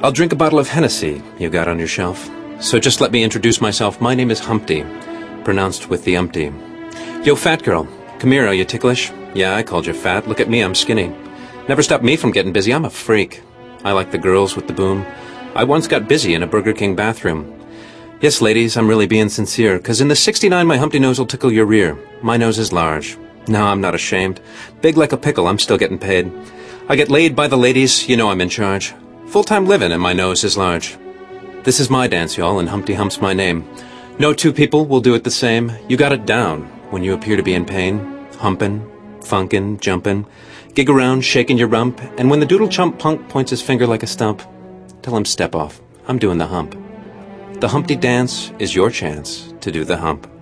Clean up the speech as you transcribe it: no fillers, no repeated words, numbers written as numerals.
I'll drink a bottle of Hennessy you got on your shelf. So just let me introduce myself. My name is Humpty, pronounced with the umpty. Yo, fat girl, come here, are you ticklish? Yeah, I called you fat. Look at me, I'm skinny. Never stopped me from getting busy, I'm a freak. I like the girls with the boom. I once got busy in a Burger King bathroom. Yes, ladies, I'm really being sincere, 'cause in the 69 my Humpty nose will tickle your rear. My nose is large. No, I'm not ashamed. Big like a pickle, I'm still getting paid. I get laid by the ladies, you know I'm in charge. Full-time living and my nose is large. This is my dance, y'all, and Humpty Hump's my name. No two people will do it the same. You got it down when you appear to be in pain. Humpin', funkin', jumpin', gig around, shaking your rump, and when the doodle chump punk points his finger like a stump, tell him step off, I'm doing the hump. The Humpty dance is your chance to do the hump.